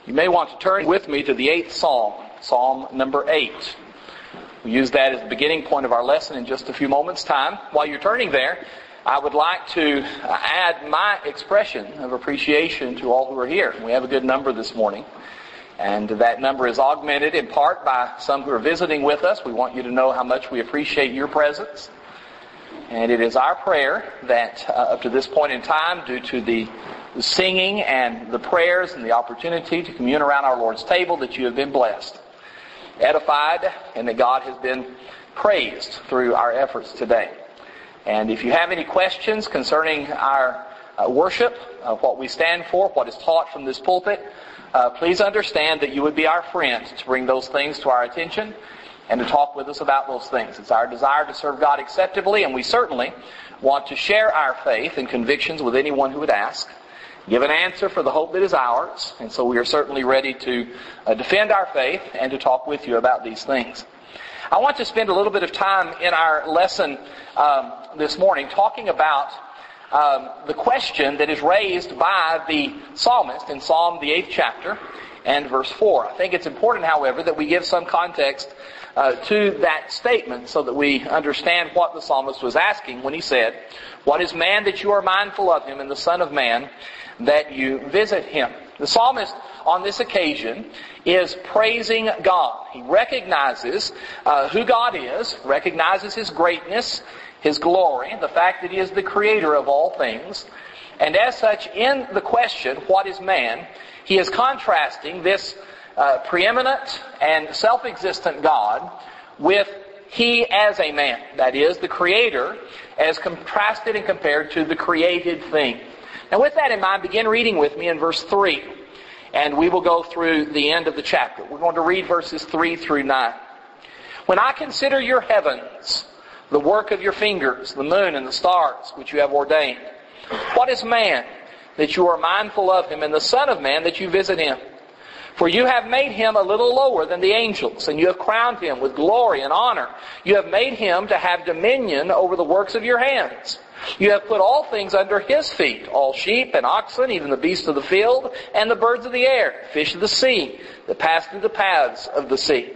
You may want to turn with me to the 8th Psalm, Psalm number 8. We'll use that as the beginning point of our lesson in just a few moments' time. While you're turning there, I would like to add my expression of appreciation to all who are here. We have a good number this morning, and that number is augmented in part by some who are visiting with us. We want you to know how much we appreciate your presence. And it is our prayer that up to this point in time, due to the singing and the prayers and the opportunity to commune around our Lord's table, that you have been blessed, edified, and that God has been praised through our efforts today. And if you have any questions concerning our worship, what we stand for, what is taught from this pulpit, please understand that you would be our friend to bring those things to our attention and to talk with us about those things. It's our desire to serve God acceptably, and we certainly want to share our faith and convictions with anyone who would ask, give an answer for the hope that is ours, and so we are certainly ready to defend our faith and to talk with you about these things. I want to spend a little bit of time in our lesson this morning talking about the question that is raised by the psalmist in Psalm the 8th chapter and verse 4. I think it's important, however, that we give some context to that statement so that we understand what the psalmist was asking when he said, "What is man that you are mindful of him, and the Son of Man that you visit him?" The psalmist on this occasion is praising God. He recognizes who God is, recognizes His greatness, His glory, the fact that He is the creator of all things. And as such, in the question, what is man, he is contrasting this preeminent and self-existent God with He as a man. That is, the Creator as contrasted and compared to the created thing. Now with that in mind, begin reading with me in verse 3. And we will go through the end of the chapter. We're going to read verses 3 through 9. "When I consider your heavens, the work of your fingers, the moon and the stars which you have ordained, what is man that you are mindful of him, and the Son of Man that you visit him? For you have made him a little lower than the angels, and you have crowned him with glory and honor. You have made him to have dominion over the works of your hands. You have put all things under his feet, all sheep and oxen, even the beasts of the field, and the birds of the air, fish of the sea, that pass through the paths of the sea.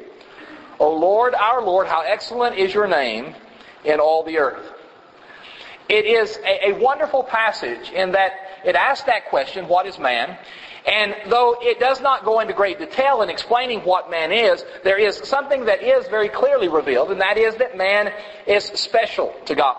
O Lord, our Lord, how excellent is your name in all the earth." It is a wonderful passage in that it asks that question, what is man? And though it does not go into great detail in explaining what man is, there is something that is very clearly revealed, and that is that man is special to God.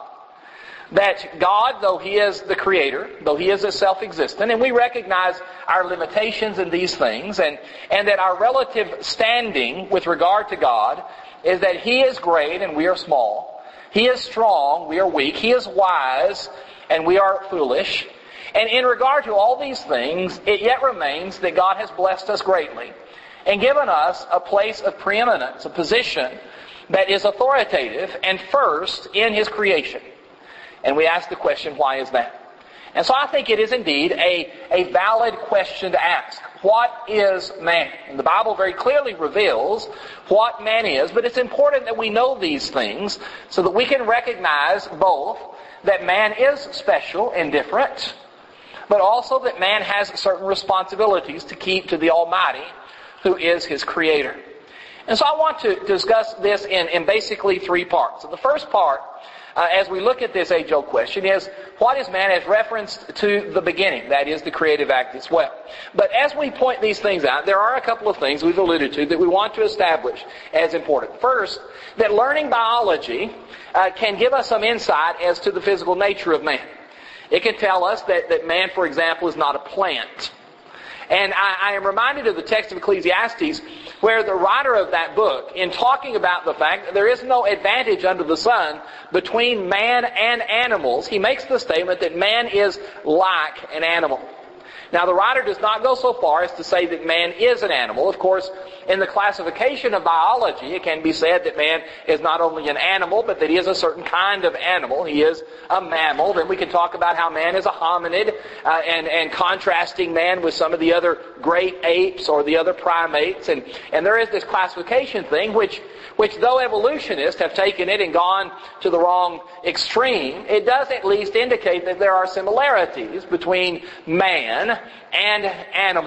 That God, though He is the Creator, though He is self-existent, and we recognize our limitations in these things, and that our relative standing with regard to God is that He is great and we are small. He is strong, we are weak. He is wise and we are foolish. And in regard to all these things, it yet remains that God has blessed us greatly and given us a place of preeminence, a position that is authoritative and first in His creation. And we ask the question, why is that? And so I think it is indeed a valid question to ask. What is man? And the Bible very clearly reveals what man is, but it's important that we know these things so that we can recognize both that man is special and different, but also that man has certain responsibilities to keep to the Almighty, who is His Creator. And so I want to discuss this in basically 3 parts. So the first part, as we look at this age-old question, is what is man as referenced to the beginning, that is the creative act as well. But as we point these things out, there are a couple of things we've alluded to that we want to establish as important. First, that learning biology can give us some insight as to the physical nature of man. It can tell us that man, for example, is not a plant. And I am reminded of the text of Ecclesiastes, where the writer of that book, in talking about the fact that there is no advantage under the sun between man and animals, he makes the statement that man is like an animal. Now, the writer does not go so far as to say that man is an animal. Of course, in the classification of biology, it can be said that man is not only an animal, but that he is a certain kind of animal. He is a mammal. Then we can talk about how man is a hominid, and contrasting man with some of the other great apes or the other primates. And there is this classification thing, which though evolutionists have taken it and gone to the wrong extreme, it does at least indicate that there are similarities between man and animal.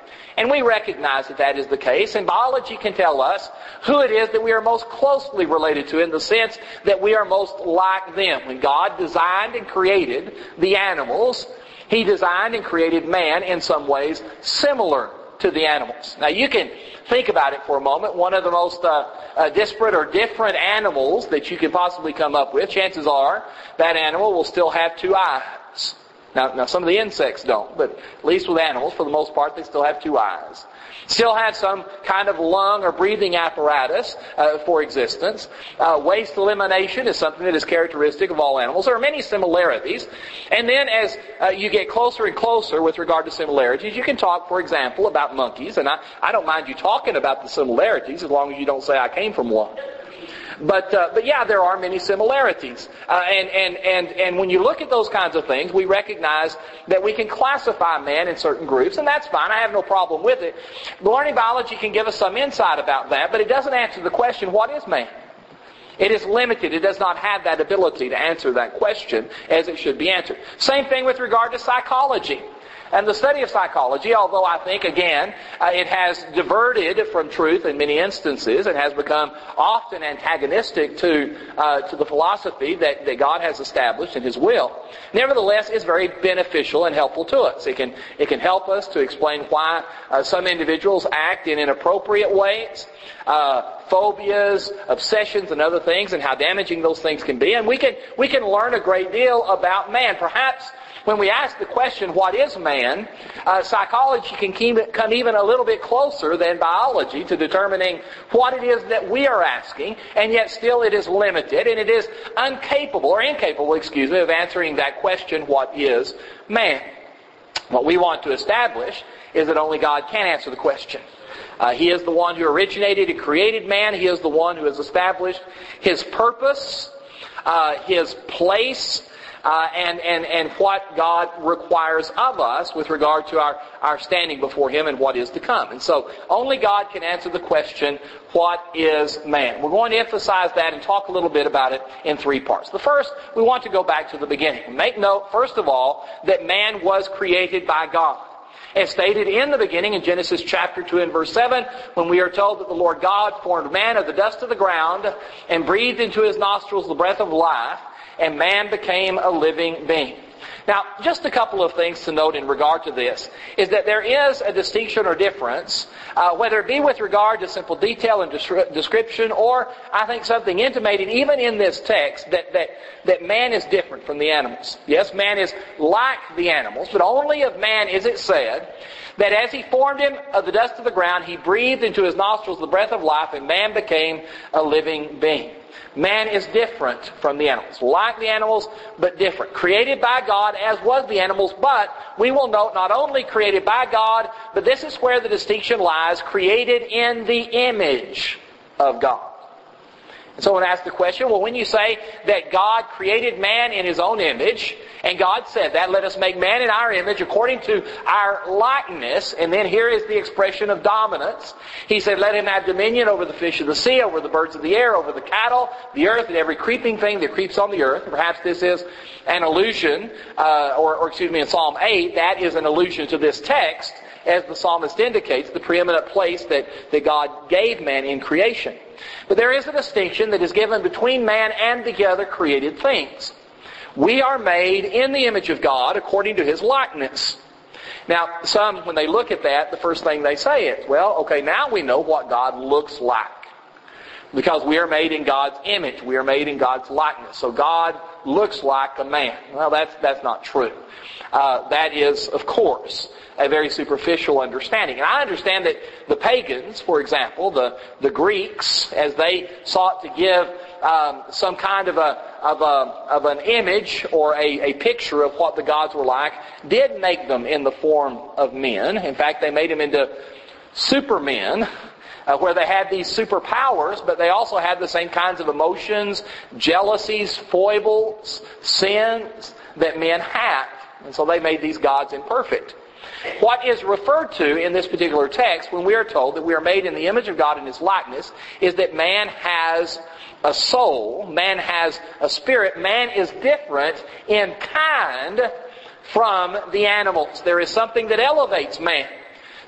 And we recognize that that is the case, and biology can tell us who it is that we are most closely related to, in the sense that we are most like them. When God designed and created the animals, He designed and created man in some ways similar to the animals. Now you can think about it for a moment. One of the most disparate or different animals that you could possibly come up with, chances are that animal will still have two eyes. Now some of the insects don't, but at least with animals, for the most part, they still have two eyes. Still have some kind of lung or breathing apparatus for existence. Waste elimination is something that is characteristic of all animals. There are many similarities. And then as you get closer and closer with regard to similarities, you can talk, for example, about monkeys. And I don't mind you talking about the similarities as long as you don't say I came from one. But yeah, there are many similarities. And when you look at those kinds of things, we recognize that we can classify man in certain groups, and that's fine. I have no problem with it. Learning biology can give us some insight about that, but it doesn't answer the question, what is man? It is limited. It does not have that ability to answer that question as it should be answered. Same thing with regard to psychology. And the study of psychology, although I think, again, it has diverted from truth in many instances and has become often antagonistic to the philosophy that God has established in His will, nevertheless is very beneficial and helpful to us. It can help us to explain why some individuals act in inappropriate ways, phobias, obsessions, and other things, and how damaging those things can be. And we can learn a great deal about man. Perhaps when we ask the question, what is man, psychology can come even a little bit closer than biology to determining what it is that we are asking, and yet still it is limited, and it is incapable of answering that question, what is man? What we want to establish is that only God can answer the question. He is the one who originated and created man. He is the one who has established His purpose, His place, and what God requires of us with regard to our standing before Him and what is to come. And so only God can answer the question, what is man? We're going to emphasize that and talk a little bit about it in three parts. The first, we want to go back to the beginning. Make note, first of all, that man was created by God. As stated in the beginning in Genesis chapter 2 and verse 7, when we are told that the Lord God formed man of the dust of the ground and breathed into his nostrils the breath of life, and man became a living being. Now, just a couple of things to note in regard to this is that there is a distinction or difference, whether it be with regard to simple detail and description, or I think something intimated even in this text that man is different from the animals. Yes, man is like the animals, but only of man is it said that as He formed him of the dust of the ground, He breathed into his nostrils the breath of life, and man became a living being. Man is different from the animals. Like the animals, but different. Created by God as was the animals, but we will note not only created by God, but this is where the distinction lies, created in the image of God. And someone asked the question, well, when you say that God created man in His own image, and God said that, let us make man in our image according to our likeness, and then here is the expression of dominance. He said, let him have dominion over the fish of the sea, over the birds of the air, over the cattle, the earth, and every creeping thing that creeps on the earth. Perhaps this is an allusion, in Psalm 8, that is an allusion to this text, as the psalmist indicates, the preeminent place that God gave man in creation. But there is a distinction that is given between man and the other created things. We are made in the image of God according to His likeness. Now, some, when they look at that, the first thing they say is, well, okay, now we know what God looks like. Because we are made in God's image. We are made in God's likeness. So God looks like a man. Well, that's not true. That is, of course, a very superficial understanding. And I understand that the pagans, for example, the Greeks, as they sought to give some kind of an image or a picture of what the gods were like, did make them in the form of men. In fact, they made them into supermen, where they had these superpowers, but they also had the same kinds of emotions, jealousies, foibles, sins that men have. And so they made these gods imperfect. What is referred to in this particular text when we are told that we are made in the image of God in His likeness is that man has a soul, man has a spirit, man is different in kind from the animals. There is something that elevates man.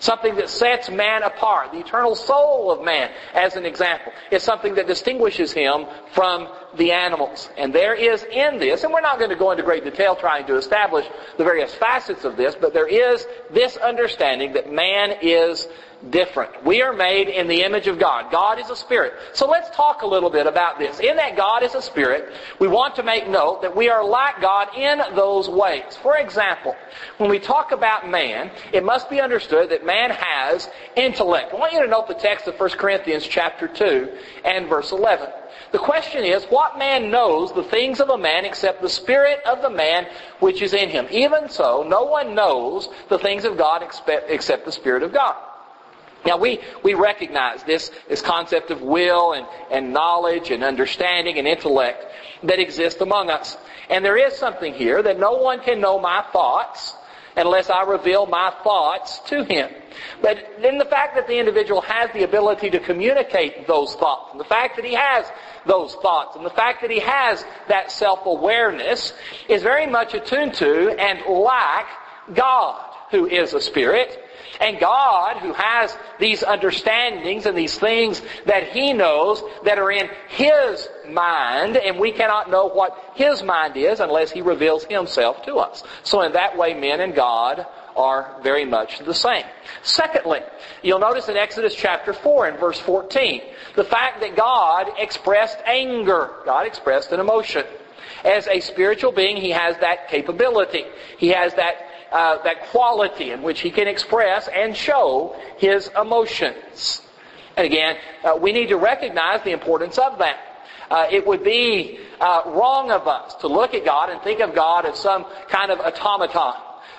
Something that sets man apart. The eternal soul of man, as an example, is something that distinguishes him from the animals. And there is in this, and we're not going to go into great detail trying to establish the various facets of this, but there is this understanding that man is different. We are made in the image of God. God is a spirit. So let's talk a little bit about this. In that God is a spirit, we want to make note that we are like God in those ways. For example, when we talk about man, it must be understood that man has intellect. I want you to note the text of 1 Corinthians chapter 2 and verse 11. The question is, what man knows the things of a man except the spirit of the man which is in him? Even so, no one knows the things of God except the Spirit of God. Now we recognize this concept of will and knowledge and understanding and intellect that exists among us. And there is something here that no one can know my thoughts unless I reveal my thoughts to him. But then the fact that the individual has the ability to communicate those thoughts, and the fact that he has those thoughts, and the fact that he has that self-awareness is very much attuned to and like God, who is a spirit. And God, who has these understandings and these things that He knows that are in His mind, and we cannot know what His mind is unless He reveals Himself to us. So in that way, men and God are very much the same. Secondly, you'll notice in Exodus chapter 4 and verse 14, the fact that God expressed anger. God expressed an emotion. As a spiritual being, He has that capability. He has that quality in which He can express and show His emotions. And again, we need to recognize the importance of that. It would be wrong of us to look at God and think of God as some kind of automaton,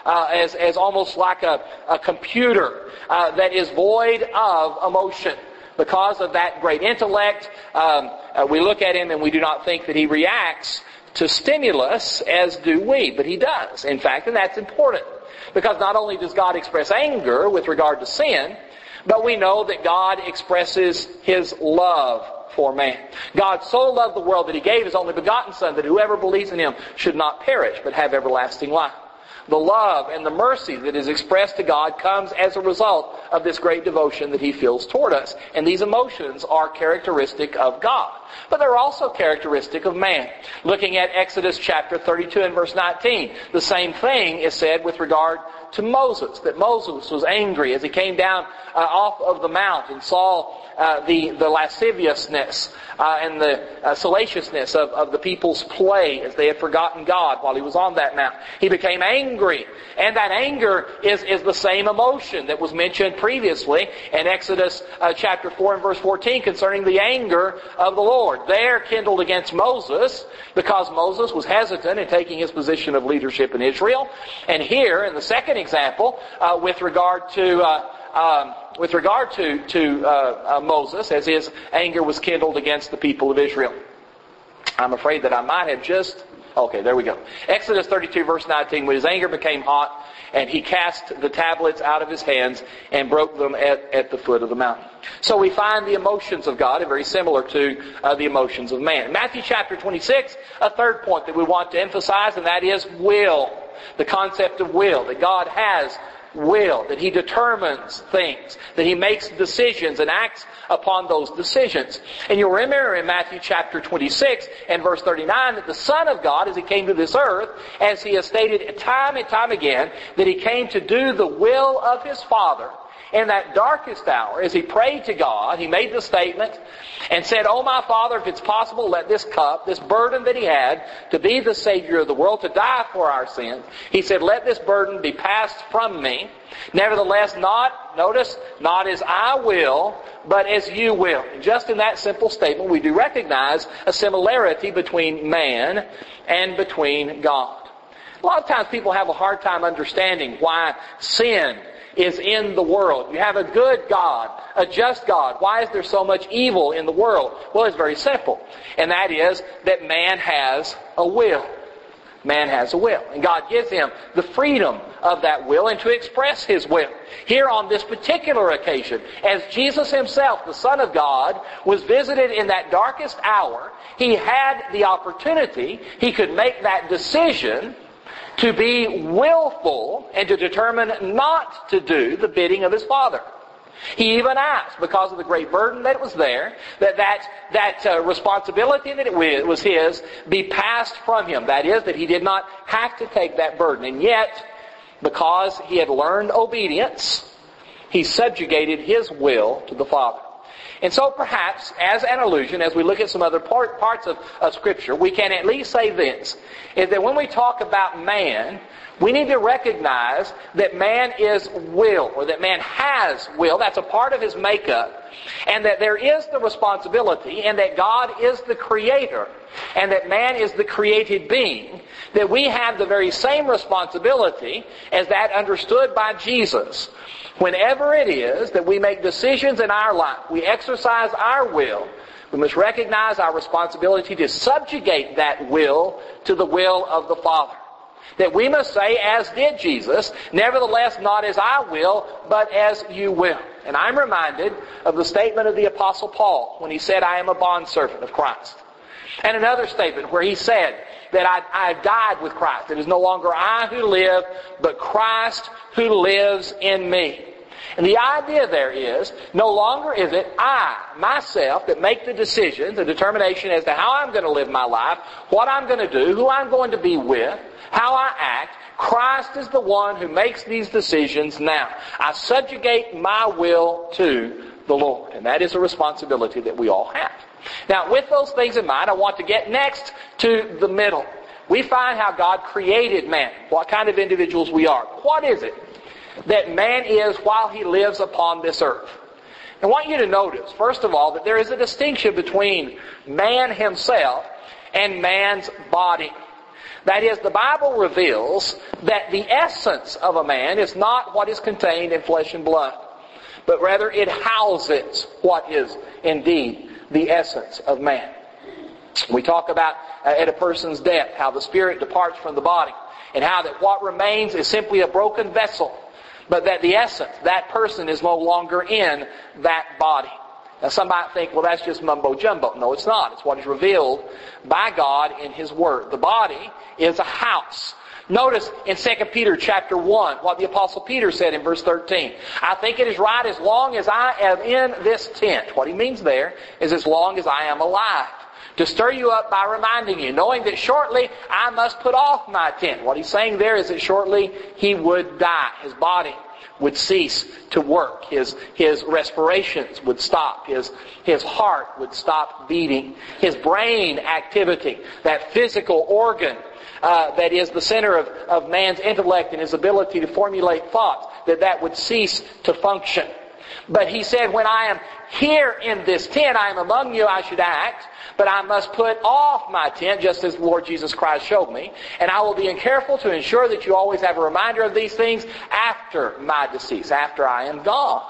as almost like a computer that is void of emotion. Because of that great intellect, we look at Him and we do not think that He reacts to stimulus as do we, but He does, in fact, and that's important. Because not only does God express anger with regard to sin, but we know that God expresses His love for man. God so loved the world that He gave His only begotten Son, that whoever believes in Him should not perish, but have everlasting life. The love and the mercy that is expressed to God comes as a result of this great devotion that He feels toward us. And these emotions are characteristic of God. But they're also characteristic of man. Looking at Exodus chapter 32 and verse 19, the same thing is said with regard to Moses, that Moses was angry as he came down off of the mount and saw the lasciviousness and the salaciousness of the people's play as they had forgotten God while he was on that mount. He became angry. And that anger is the same emotion that was mentioned previously in Exodus chapter 4 and verse 14 concerning the anger of the Lord. There kindled against Moses because Moses was hesitant in taking his position of leadership in Israel. And here in the second example, with regard to Moses, as his anger was kindled against the people of Israel. I'm afraid that I might have just... Okay, there we go. Exodus 32 verse 19, when his anger became hot, and he cast the tablets out of his hands and broke them at the foot of the mountain. So we find the emotions of God are very similar to the emotions of man. Matthew chapter 26, a third point that we want to emphasize, and that is will. The concept of will, that God has will, that He determines things, that He makes decisions and acts upon those decisions. And you'll remember in Matthew chapter 26 and verse 39 that the Son of God, as He came to this earth, as He has stated time and time again, that He came to do the will of His Father. In that darkest hour, as He prayed to God, He made the statement and said, "Oh my Father, if it's possible, let this cup, this burden that He had to be the Savior of the world, to die for our sins," He said, "let this burden be passed from me. Nevertheless, not as I will, but as you will." And just in that simple statement, we do recognize a similarity between man and between God. A lot of times people have a hard time understanding why sin is in the world. You have a good God, a just God. Why is there so much evil in the world? Well, it's very simple. And that is that man has a will. Man has a will. And God gives him the freedom of that will and to express His will. Here on this particular occasion, as Jesus Himself, the Son of God, was visited in that darkest hour, He had the opportunity, He could make that decision to be willful and to determine not to do the bidding of his Father. He even asked, because of the great burden that was there, that responsibility that it was his be passed from him. That is, that he did not have to take that burden. And yet, because he had learned obedience, he subjugated his will to the Father. And so perhaps, as an allusion, as we look at some other parts of Scripture, we can at least say this, is that when we talk about man, we need to recognize that man is will, or that man has will. That's a part of his makeup. And that there is the responsibility, and that God is the creator, and that man is the created being, that we have the very same responsibility as that understood by Jesus. Whenever it is that we make decisions in our life, we exercise our will, we must recognize our responsibility to subjugate that will to the will of the Father. That we must say, as did Jesus, nevertheless not as I will, but as you will. And I'm reminded of the statement of the Apostle Paul when he said, I am a bondservant of Christ. And another statement where he said that I've died with Christ. It is no longer I who live, but Christ who lives in me. And the idea there is, no longer is it I, myself, that make the decisions, the determination as to how I'm going to live my life, what I'm going to do, who I'm going to be with, how I act. Christ is the one who makes these decisions now. I subjugate my will to the Lord. And that is a responsibility that we all have. Now, with those things in mind, I want to get next to the middle. We find how God created man, what kind of individuals we are. What is it that man is while he lives upon this earth? I want you to notice, first of all, that there is a distinction between man himself and man's body. That is, the Bible reveals that the essence of a man is not what is contained in flesh and blood, but rather it houses what is indeed the essence of man. We talk about at a person's death how the spirit departs from the body, and how that what remains is simply a broken vessel, but that the essence, that person, is no longer in that body. Now some might think, well, that's just mumbo jumbo. No, it's not. It's what is revealed by God in His Word. The body is a house. Notice in 2 Peter chapter 1 what the Apostle Peter said in verse 13. I think it is right as long as I am in this tent. What he means there is as long as I am alive. To stir you up by reminding you, knowing that shortly I must put off my tent. What he's saying there is that shortly he would die. His body would cease to work. His respirations would stop. His heart would stop beating. His brain activity, that physical organ that is the center of man's intellect and his ability to formulate thoughts, that would cease to function. But he said, when I am here in this tent, I am among you, I should act, but I must put off my tent, just as the Lord Jesus Christ showed me. And I will be careful to ensure that you always have a reminder of these things after my decease, after I am gone.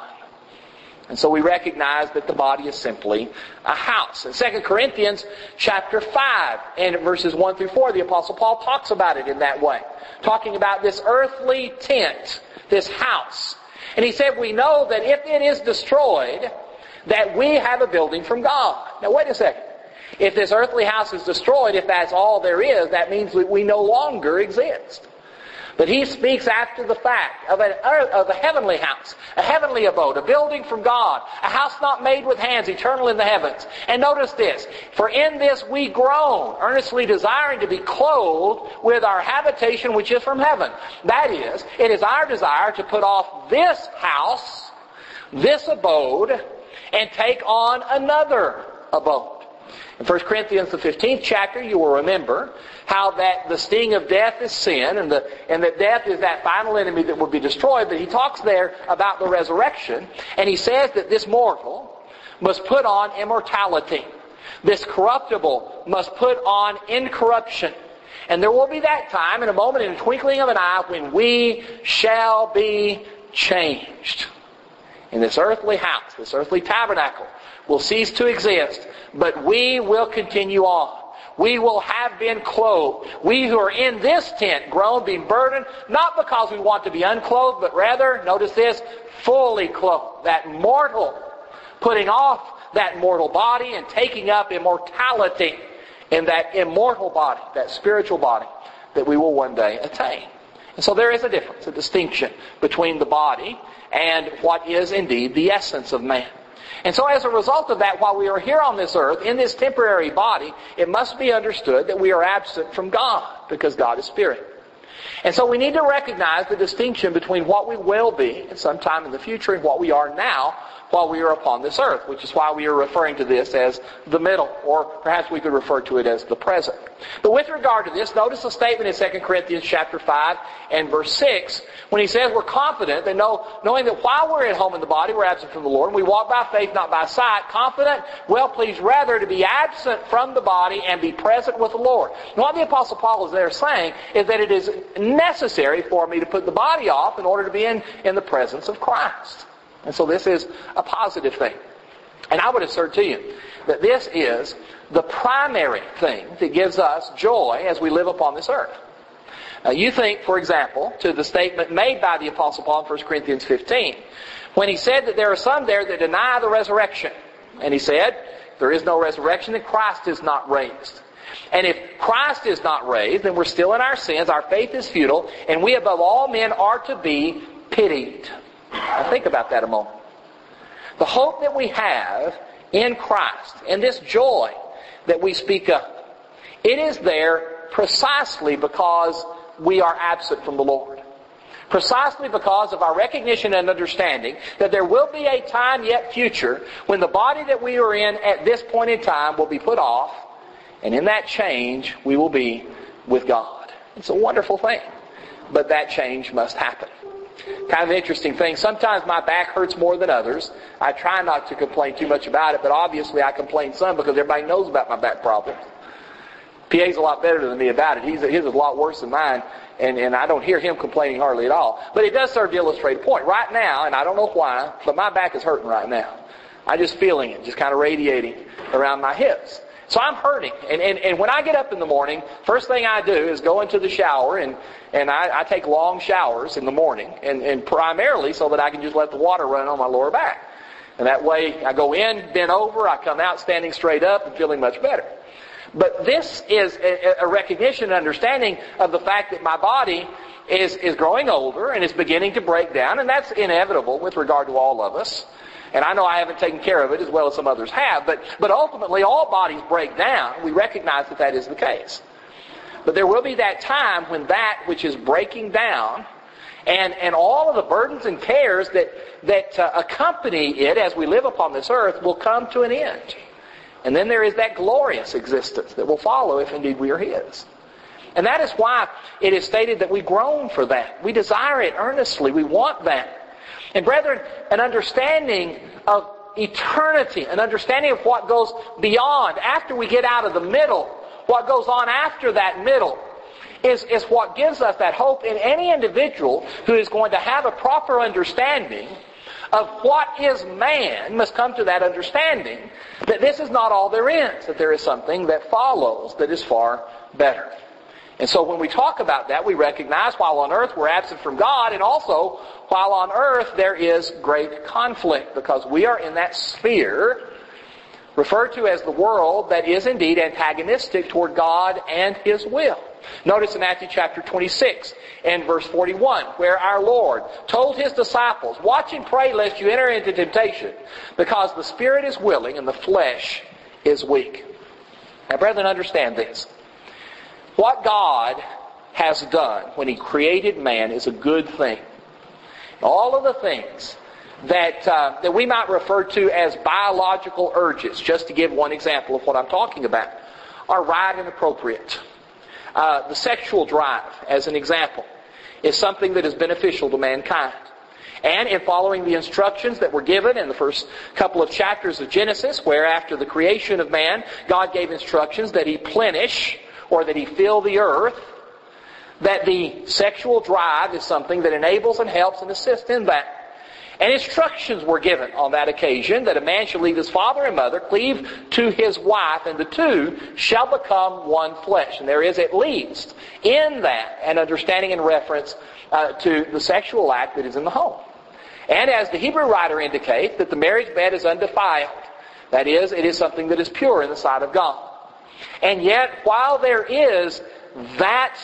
And so we recognize that the body is simply a house. In 2 Corinthians chapter 5 and verses 1 through 4, the Apostle Paul talks about it in that way. Talking about this earthly tent, this house. And he said, we know that if it is destroyed, that we have a building from God. Now wait a second. If this earthly house is destroyed, if that's all there is, that means that we no longer exist. But he speaks after the fact of a heavenly house, a heavenly abode, a building from God, a house not made with hands, eternal in the heavens. And notice this, for in this we groan, earnestly desiring to be clothed with our habitation which is from heaven. That is, it is our desire to put off this house, this abode, and take on another abode. In 1 Corinthians, the 15th chapter, you will remember how that the sting of death is sin, and that death is that final enemy that will be destroyed. But he talks there about the resurrection, and he says that this mortal must put on immortality. This corruptible must put on incorruption. And there will be that time, in a moment, in a twinkling of an eye, when we shall be changed. In this earthly house, this earthly tabernacle, will cease to exist, but we will continue on. We will have been clothed. We who are in this tent, groan, being burdened, not because we want to be unclothed, but rather, notice this, fully clothed. That mortal, putting off that mortal body and taking up immortality in that immortal body, that spiritual body that we will one day attain. And so there is a difference, a distinction between the body and what is indeed the essence of man. And so as a result of that, while we are here on this earth, in this temporary body, it must be understood that we are absent from God, because God is Spirit. And so we need to recognize the distinction between what we will be at some time in the future and what we are now while we are upon this earth, which is why we are referring to this as the middle, or perhaps we could refer to it as the present. But with regard to this, notice the statement in 2 Corinthians chapter 5 and verse 6, when he says we're confident that knowing that while we're at home in the body, we're absent from the Lord, and we walk by faith, not by sight, confident, well pleased rather to be absent from the body and be present with the Lord. And what the Apostle Paul is there saying is that it is necessary for me to put the body off in order to be in the presence of Christ. And so this is a positive thing. And I would assert to you that this is the primary thing that gives us joy as we live upon this earth. You think, for example, to the statement made by the Apostle Paul in 1 Corinthians 15, when he said that there are some there that deny the resurrection. And he said, there is no resurrection, that Christ is not raised. And if Christ is not raised, then we're still in our sins, our faith is futile, and we above all men are to be pitied. Now think about that a moment. The hope that we have in Christ, and this joy that we speak of, it is there precisely because we are absent from the Lord. Precisely because of our recognition and understanding that there will be a time yet future when the body that we are in at this point in time will be put off, and in that change we will be with God. It's a wonderful thing, but that change must happen. Kind of an interesting thing. Sometimes my back hurts more than others. I try not to complain too much about it, but obviously I complain some because everybody knows about my back problems. PA's a lot better than me about it. His is a lot worse than mine, and I don't hear him complaining hardly at all. But it does serve to illustrate a point. Right now, and I don't know why, but my back is hurting right now. I'm just feeling it, just kind of radiating around my hips. So I'm hurting. And when I get up in the morning, first thing I do is go into the shower, and I take long showers in the morning, and primarily so that I can just let the water run on my lower back. And that way I go in, bent over, I come out standing straight up and feeling much better. But this is a recognition and understanding of the fact that my body is growing older and is beginning to break down, and that's inevitable with regard to all of us. And I know I haven't taken care of it as well as some others have, but ultimately all bodies break down. We recognize that that is the case. But there will be that time when that which is breaking down and all of the burdens and cares that accompany it as we live upon this earth will come to an end. And then there is that glorious existence that will follow if indeed we are His. And that is why it is stated that we groan for that. We desire it earnestly. We want that. And brethren, an understanding of eternity, an understanding of what goes beyond, after we get out of the middle, what goes on after that middle, is what gives us that hope in any individual who is going to have a proper understanding of what is man, must come to that understanding that this is not all there is, that there is something that follows that is far better. And so when we talk about that, we recognize while on earth we're absent from God, and also while on earth there is great conflict, because we are in that sphere referred to as the world that is indeed antagonistic toward God and His will. Notice in Matthew chapter 26 and verse 41, where our Lord told His disciples, "Watch and pray lest you enter into temptation, because the spirit is willing and the flesh is weak." Now, brethren, understand this. What God has done when He created man is a good thing. All of the things that we might refer to as biological urges, just to give one example of what I'm talking about, are right and appropriate. The sexual drive, as an example, is something that is beneficial to mankind. And in following the instructions that were given in the first couple of chapters of Genesis, where after the creation of man, God gave instructions that He plenish, or that He fill the earth, that the sexual drive is something that enables and helps and assists in that. And instructions were given on that occasion that a man shall leave his father and mother, cleave to his wife, and the two shall become one flesh. And there is at least in that an understanding and reference to the sexual act that is in the home. And as the Hebrew writer indicates, that the marriage bed is undefiled. That is, it is something that is pure in the sight of God. And yet, while there is that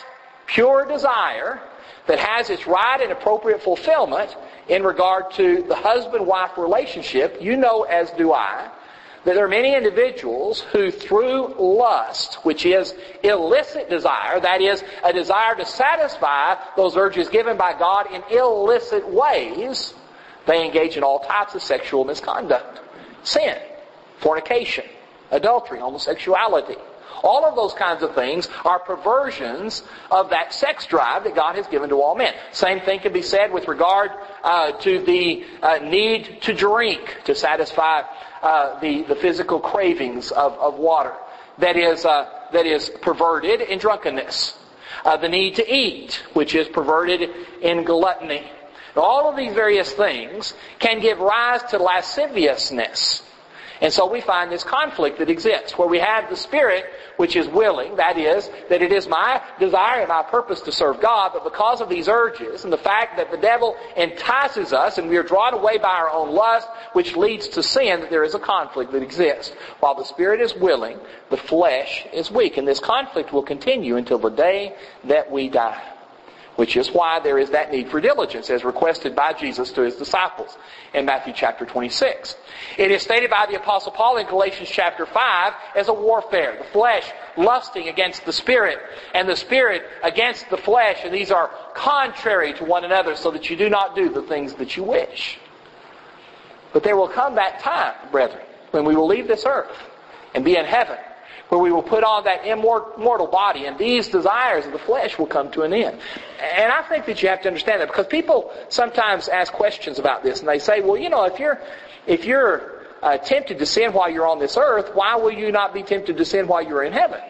pure desire that has its right and appropriate fulfillment in regard to the husband-wife relationship, you know, as do I, that there are many individuals who through lust, which is illicit desire, that is, a desire to satisfy those urges given by God in illicit ways, they engage in all types of sexual misconduct. Sin, fornication, adultery, homosexuality. All of those kinds of things are perversions of that sex drive that God has given to all men. Same thing can be said with regard to the need to drink to satisfy the physical cravings of water. That is perverted in drunkenness. The need to eat, which is perverted in gluttony. All of these various things can give rise to lasciviousness. And so we find this conflict that exists, where we have the Spirit which is willing, that is, that it is my desire and my purpose to serve God, but because of these urges and the fact that the devil entices us and we are drawn away by our own lust, which leads to sin, that there is a conflict that exists. While the Spirit is willing, the flesh is weak. And this conflict will continue until the day that we die. Which is why there is that need for diligence as requested by Jesus to His disciples in Matthew chapter 26. It is stated by the Apostle Paul in Galatians chapter 5 as a warfare. The flesh lusting against the Spirit and the Spirit against the flesh. And these are contrary to one another so that you do not do the things that you wish. But there will come that time, brethren, when we will leave this earth and be in heaven, where we will put on that immortal body, and these desires of the flesh will come to an end. And I think that you have to understand that, because people sometimes ask questions about this, and they say, well, you know, if you're tempted to sin while you're on this earth, why will you not be tempted to sin while you're in heaven?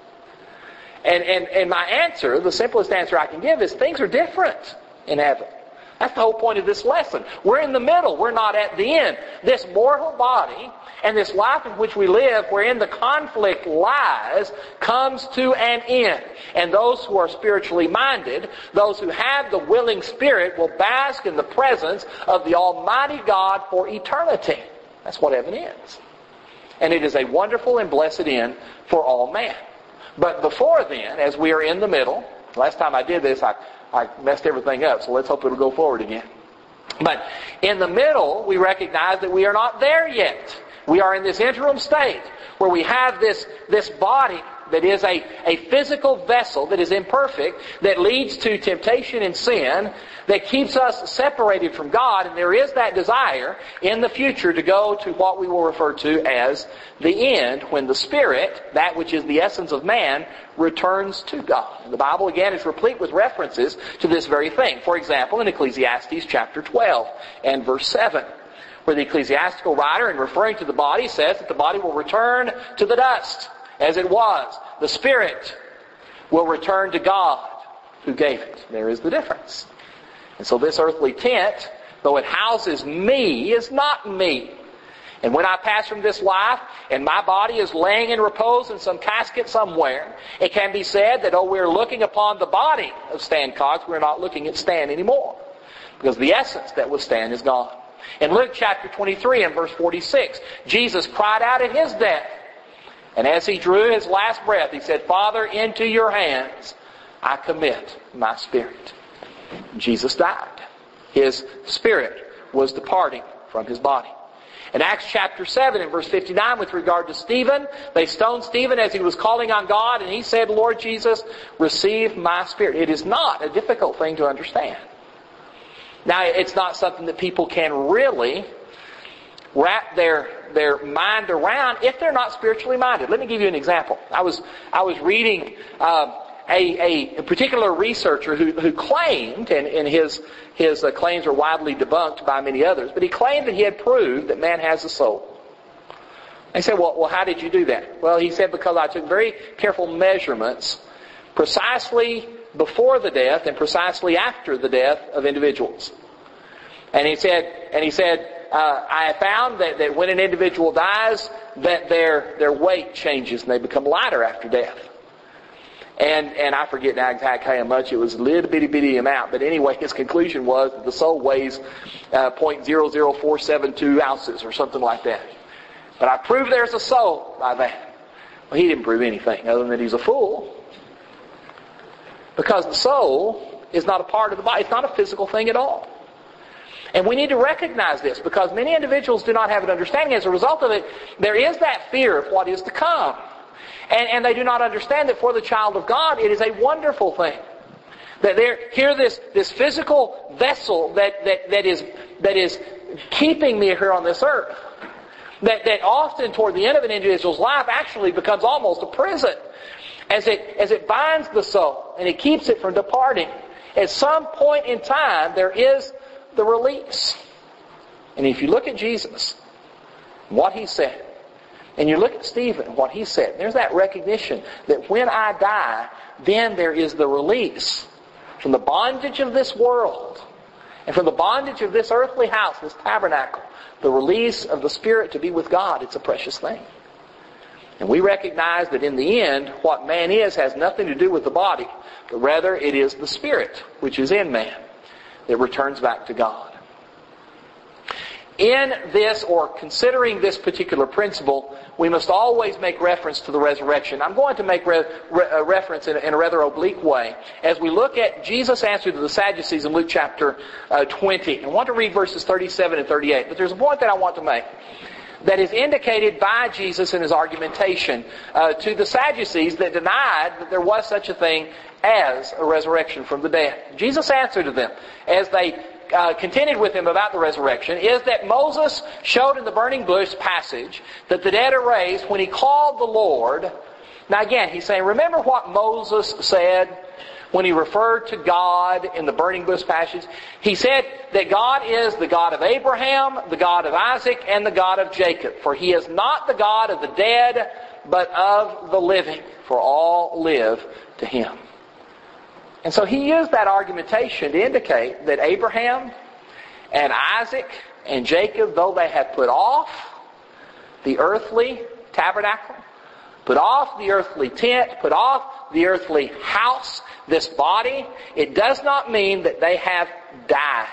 And my answer, the simplest answer I can give, is things are different in heaven. That's the whole point of this lesson. We're in the middle. We're not at the end. This mortal body and this life in which we live, wherein the conflict lies, comes to an end. And those who are spiritually minded, those who have the willing spirit, will bask in the presence of the Almighty God for eternity. That's what heaven is. And it is a wonderful and blessed end for all man. But before then, as we are in the middle, last time I did this, I messed everything up, so let's hope it'll go forward again. But in the middle, we recognize that we are not there yet. We are in this interim state where we have this body that is a physical vessel that is imperfect, that leads to temptation and sin, that keeps us separated from God, and there is that desire in the future to go to what we will refer to as the end, when the Spirit, that which is the essence of man, returns to God. And the Bible, again, is replete with references to this very thing. For example, in Ecclesiastes chapter 12 and verse 7, where the ecclesiastical writer, in referring to the body, says that the body will return to the dust as it was. The Spirit will return to God who gave it. There is the difference. And so this earthly tent, though it houses me, is not me. And when I pass from this life, and my body is laying in repose in some casket somewhere, it can be said that, we're looking upon the body of Stan Cox, we're not looking at Stan anymore. Because the essence that was Stan is gone. In Luke chapter 23 and verse 46, Jesus cried out at His death. And as He drew His last breath, He said, Father, into your hands I commit my spirit. Jesus died. His spirit was departing from His body. In Acts chapter 7 and verse 59, with regard to Stephen, they stoned Stephen as he was calling on God, and he said, Lord Jesus, receive my spirit. It is not a difficult thing to understand. Now, it's not something that people can really wrap their mind around if they're not spiritually minded. Let me give you an example. I was reading a particular researcher who claimed, and his claims are widely debunked by many others, but he claimed that he had proved that man has a soul. I said, well, how did you do that? Well, he said, because I took very careful measurements precisely before the death and precisely after the death of individuals. And he said, I have found that when an individual dies, that their weight changes and they become lighter after death. And I forget now exactly how much. It was a little bitty amount. But anyway, his conclusion was that the soul weighs 0.00472 ounces or something like that. But I proved there's a soul by that. Well, he didn't prove anything other than that he's a fool. Because the soul is not a part of the body. It's not a physical thing at all. And we need to recognize this because many individuals do not have an understanding. As a result of it, there is that fear of what is to come. And they do not understand that for the child of God, it is a wonderful thing. That here this physical vessel that is keeping me here on this earth. That often toward the end of an individual's life actually becomes almost a prison. As it binds the soul and it keeps it from departing. At some point in time, there is the release. And if you look at Jesus, what He said, and you look at Stephen, what he said, there's that recognition that when I die, then there is the release from the bondage of this world and from the bondage of this earthly house, this tabernacle, the release of the Spirit to be with God. It's a precious thing. And we recognize that in the end, what man is has nothing to do with the body, but rather it is the Spirit which is in man that returns back to God. In this, or considering this particular principle, we must always make reference to the resurrection. I'm going to make a reference in a rather oblique way as we look at Jesus' answer to the Sadducees in Luke chapter 20. I want to read verses 37 and 38, but there's a point that I want to make that is indicated by Jesus in His argumentation to the Sadducees that denied that there was such a thing as a resurrection from the dead. Jesus answered to them as they contended with Him about the resurrection is that Moses showed in the burning bush passage that the dead are raised when he called the Lord. Now again, he's saying, remember what Moses said when he referred to God in the burning bush passage? He said that God is the God of Abraham, the God of Isaac, and the God of Jacob. For He is not the God of the dead, but of the living. For all live to Him. And so he used that argumentation to indicate that Abraham and Isaac and Jacob, though they have put off the earthly tabernacle, put off the earthly tent, put off the earthly house, this body, it does not mean that they have died.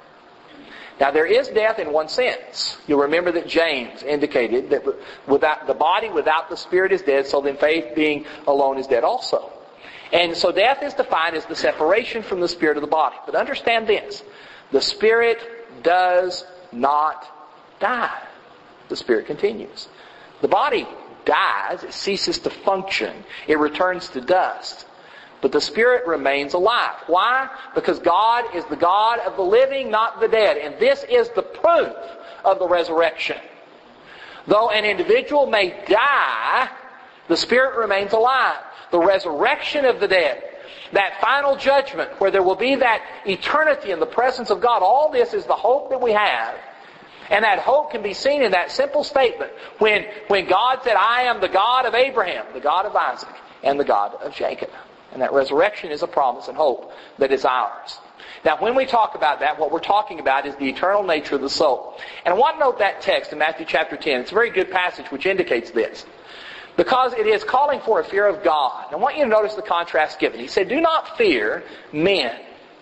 Now there is death in one sense. You'll remember that James indicated that without the body, without the spirit is dead, so then faith being alone is dead also. And so death is defined as the separation from the spirit of the body. But understand this, the spirit does not die. The spirit continues. The body dies, it ceases to function, it returns to dust. But the spirit remains alive. Why? Because God is the God of the living, not the dead. And this is the proof of the resurrection. Though an individual may die, the spirit remains alive. The resurrection of the dead, that final judgment where there will be that eternity in the presence of God, all this is the hope that we have. And that hope can be seen in that simple statement when God said, I am the God of Abraham, the God of Isaac, and the God of Jacob. And that resurrection is a promise and hope that is ours. Now when we talk about that, what we're talking about is the eternal nature of the soul. And I want to note that text in Matthew chapter 10. It's a very good passage which indicates this. Because it is calling for a fear of God. I want you to notice the contrast given. He said, do not fear men.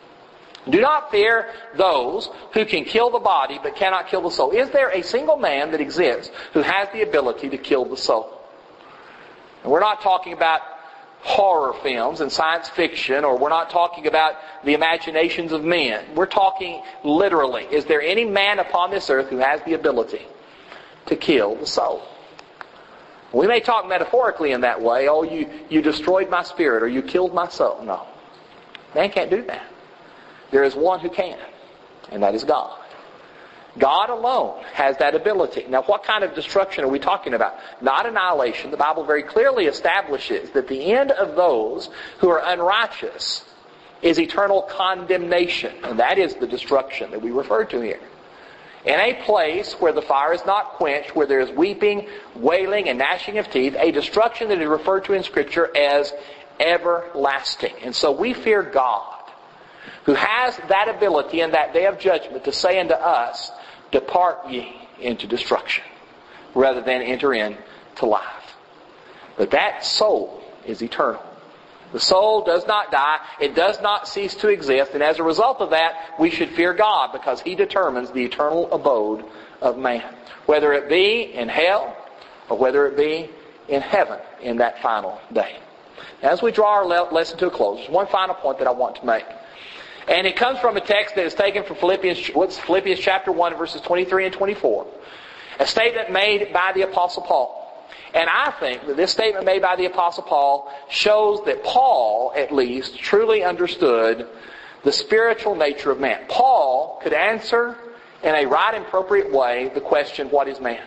Do not fear those who can kill the body but cannot kill the soul. Is there a single man that exists who has the ability to kill the soul? And we're not talking about horror films and science fiction, or we're not talking about the imaginations of men. We're talking literally. Is there any man upon this earth who has the ability to kill the soul? We may talk metaphorically in that way. Oh, you destroyed my spirit, or you killed my soul. No. Man can't do that. There is one who can, and that is God. God alone has that ability. Now, what kind of destruction are we talking about? Not annihilation. The Bible very clearly establishes that the end of those who are unrighteous is eternal condemnation, and that is the destruction that we refer to here. In a place where the fire is not quenched, where there is weeping, wailing, and gnashing of teeth, a destruction that is referred to in Scripture as everlasting. And so we fear God, who has that ability in that day of judgment to say unto us, depart ye into destruction, rather than enter into life. But that soul is eternal. The soul does not die. It does not cease to exist. And as a result of that, we should fear God because He determines the eternal abode of man. Whether it be in hell or whether it be in heaven in that final day. As we draw our lesson to a close, there's one final point that I want to make. And it comes from a text that is taken from Philippians chapter 1, verses 23 and 24. A statement made by the Apostle Paul. And I think that this statement made by the Apostle Paul shows that Paul, at least, truly understood the spiritual nature of man. Paul could answer in a right and appropriate way the question, what is man?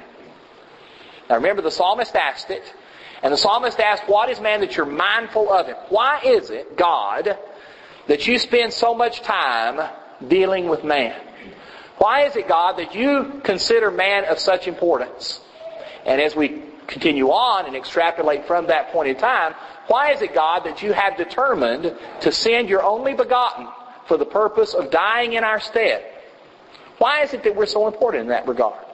Now remember, the psalmist asked it. And the psalmist asked, what is man that you're mindful of him? Why is it, God, that you spend so much time dealing with man? Why is it, God, that you consider man of such importance? And as we continue on and extrapolate from that point in time, why is it, God, that you have determined to send your only begotten for the purpose of dying in our stead? Why is it that we're so important in that regard?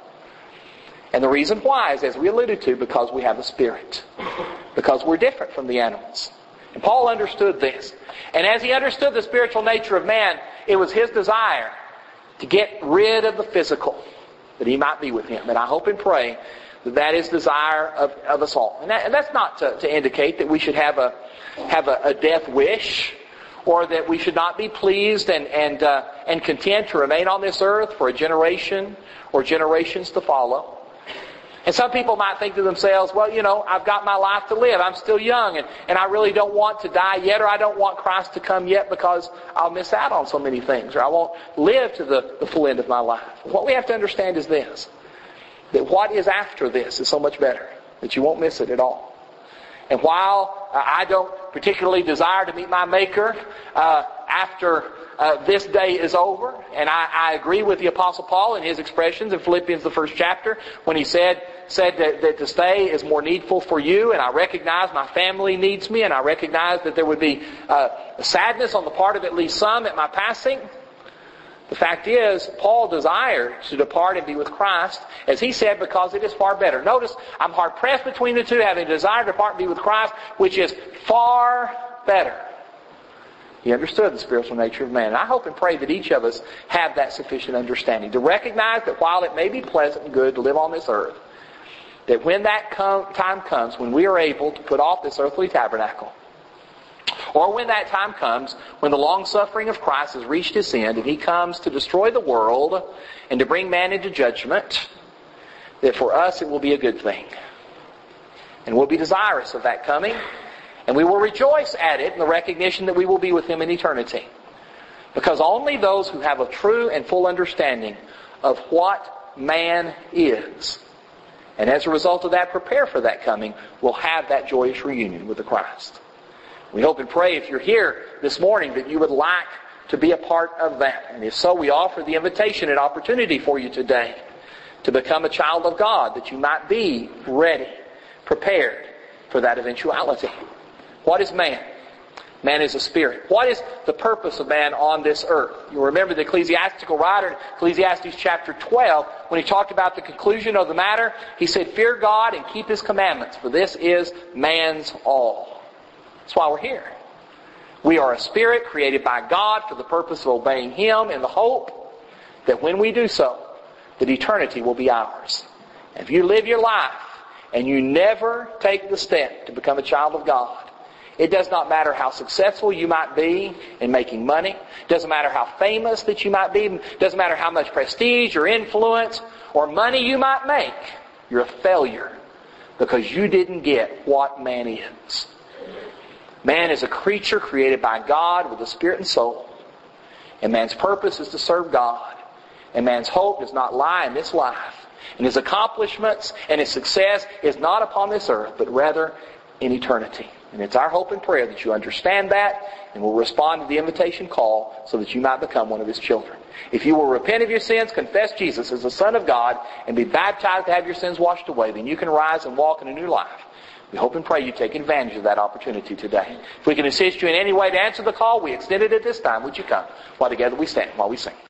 And the reason why is, as we alluded to, because we have a spirit. Because we're different from the animals. And Paul understood this. And as he understood the spiritual nature of man, it was his desire to get rid of the physical, that he might be with him. And I hope and pray that that is desire of us all. And that's not to indicate that we should have a death wish, or that we should not be pleased and content to remain on this earth for a generation or generations to follow. And some people might think to themselves, well, I've got my life to live. I'm still young and I really don't want to die yet, or I don't want Christ to come yet because I'll miss out on so many things, or I won't live to the full end of my life. What we have to understand is this, that what is after this is so much better, that you won't miss it at all. And while I don't particularly desire to meet my Maker after this day is over, and I agree with the Apostle Paul in his expressions in Philippians, the first chapter, when he said that to stay is more needful for you, and I recognize my family needs me, and I recognize that there would be sadness on the part of at least some at my passing. The fact is, Paul desired to depart and be with Christ, as he said, because it is far better. Notice, I'm hard pressed between the two, having a desire to depart and be with Christ, which is far better. He understood the spiritual nature of man. And I hope and pray that each of us have that sufficient understanding, to recognize that while it may be pleasant and good to live on this earth, that when that time comes, when we are able to put off this earthly tabernacle, or when that time comes, when the long-suffering of Christ has reached its end and He comes to destroy the world and to bring man into judgment, that for us it will be a good thing. And we'll be desirous of that coming, and we will rejoice at it in the recognition that we will be with Him in eternity. Because only those who have a true and full understanding of what man is, and as a result of that prepare for that coming, will have that joyous reunion with the Christ. We hope and pray if you're here this morning that you would like to be a part of that. And if so, we offer the invitation and opportunity for you today to become a child of God, that you might be ready, prepared for that eventuality. What is man? Man is a spirit. What is the purpose of man on this earth? You'll remember the ecclesiastical writer in Ecclesiastes chapter 12, when he talked about the conclusion of the matter, he said, fear God and keep His commandments, for this is man's all. That's why we're here. We are a spirit created by God for the purpose of obeying Him in the hope that when we do so, that eternity will be ours. And if you live your life and you never take the step to become a child of God, it does not matter how successful you might be in making money. It doesn't matter how famous that you might be. It doesn't matter how much prestige or influence or money you might make. You're a failure because you didn't get what man is. Man is a creature created by God with a spirit and soul. And man's purpose is to serve God. And man's hope does not lie in this life. And his accomplishments and his success is not upon this earth, but rather in eternity. And it's our hope and prayer that you understand that and will respond to the invitation call so that you might become one of His children. If you will repent of your sins, confess Jesus as the Son of God, and be baptized to have your sins washed away, then you can rise and walk in a new life. We hope and pray you take advantage of that opportunity today. If we can assist you in any way to answer the call, we extend it at this time. Would you come while together we stand, while we sing.